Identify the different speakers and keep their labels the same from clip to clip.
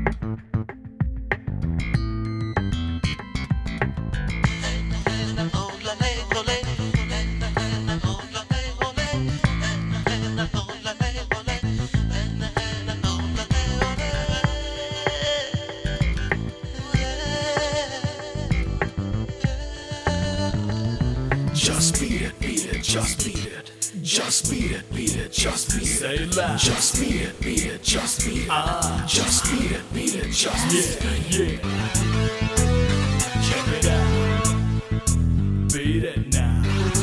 Speaker 1: Just beat it, beat it, just beat it. Just beat it, beat it, just beat it. Say it loud. Just beat it, beat it, just beat it. Just beat it, beat it, just beat it. Yeah. Check it out. Beat it now.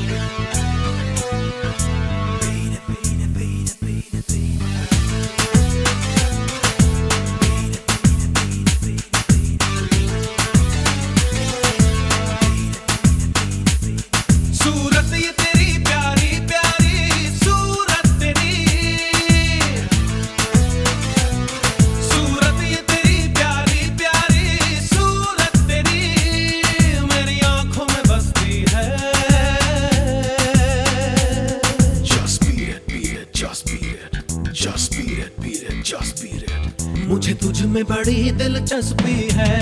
Speaker 1: Beat it, beat it, beat it, beat it, beat it.
Speaker 2: मुझे तुझ में बड़ी दिलचस्पी है,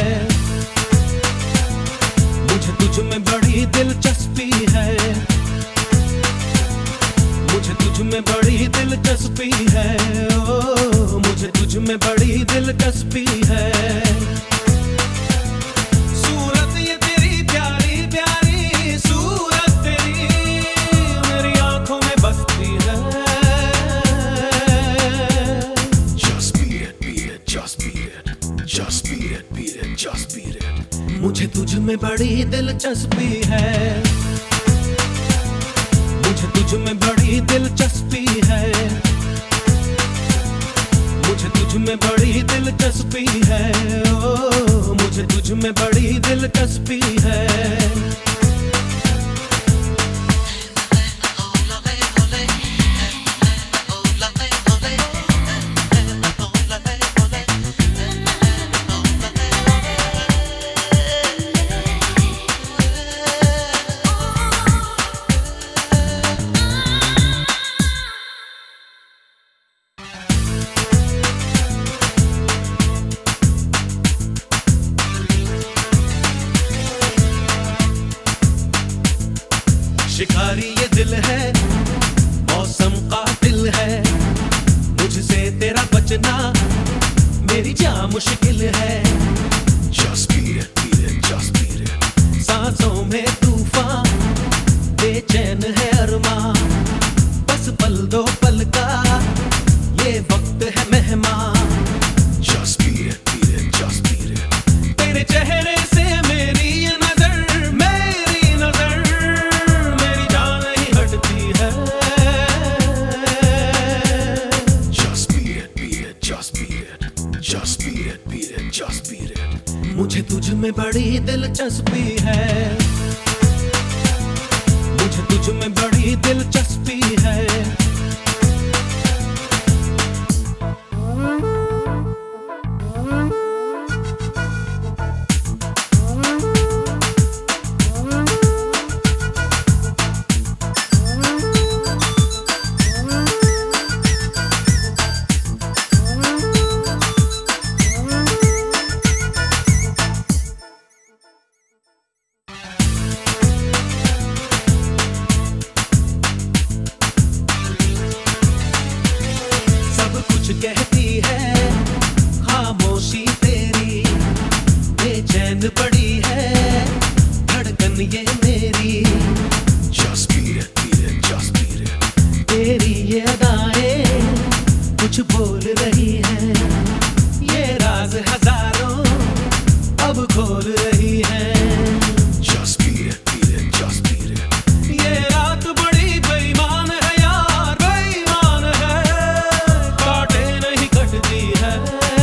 Speaker 2: मुझे तुझ में बड़ी दिलचस्पी है, मुझे तुझ में बड़ी दिलचस्पी है, ओ मुझे तुझ में बड़ी दिलचस्पी है। सूरत ये तेरी प्यारी प्यारी सूरत तेरी मेरी आंखों में बसती है।
Speaker 1: Just beat it, beat it, just beat it.
Speaker 2: मुझे तुझ में बड़ी दिलचस्पी है, मुझे तुझ में बड़ी दिलचस्पी है, मुझे तुझ में बड़ी दिलचस्पी है, ओ मुझे तुझ में बड़ी दिलचस्पी है। शिकारी ये दिल है, मौसम कातिल है, मुझसे तेरा बचना मेरी जान मुश्किल है।
Speaker 1: Just beat it, beat it, just beat it.
Speaker 2: सांसों में तूफान बेचैन है अरमां, बस पल दो पल का ये वक्त है मेहमान।
Speaker 1: Just beat it, beat it, just beat it.
Speaker 2: तेरे चेहरे से मेरी ये नजर, मेरी नजर मेरी जान ही हटती है।
Speaker 1: Just beat it, beat it, just beat it. Just beat it, beat it, just beat it.
Speaker 2: मुझे तुझ में बड़ी दिलचस्पी है, मुझे तुझ में बड़ी दिलचस्पी है। कहती है खामोशी तेरी, बेचैन पड़ी है धड़कन ये मेरी।
Speaker 1: Just beat it, beat it, just beat it.
Speaker 2: तेरी ये अदाएं कुछ बोल रही हैं, ये राज हजारों अब खोल रही हैं।
Speaker 1: Just beat it, beat it, just beat it.
Speaker 2: ये रात बड़ी बेईमान है यार, बेईमान है, काटे नहीं कटती है।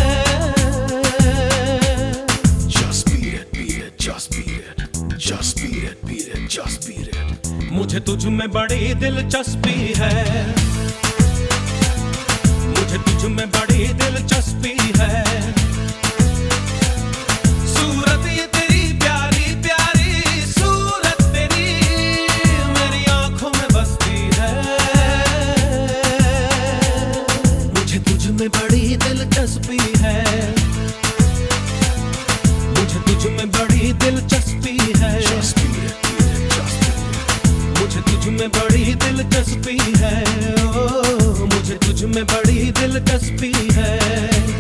Speaker 1: Just beat it, beat it, just beat it. Just beat it, beat it, just beat it.
Speaker 2: मुझे तुझ में बड़ी दिलचस्पी है, मुझे तुझ में बड़ी दिलचस्पी है। सूरत ये तेरी प्यारी प्यारी सूरत तेरी मेरी आंखों में बसती है। मुझे तुझ में बड़ी दिलचस्पी है। में बड़ी दिलचस्पी है, ओ मुझे तुझ में बड़ी दिलचस्पी है।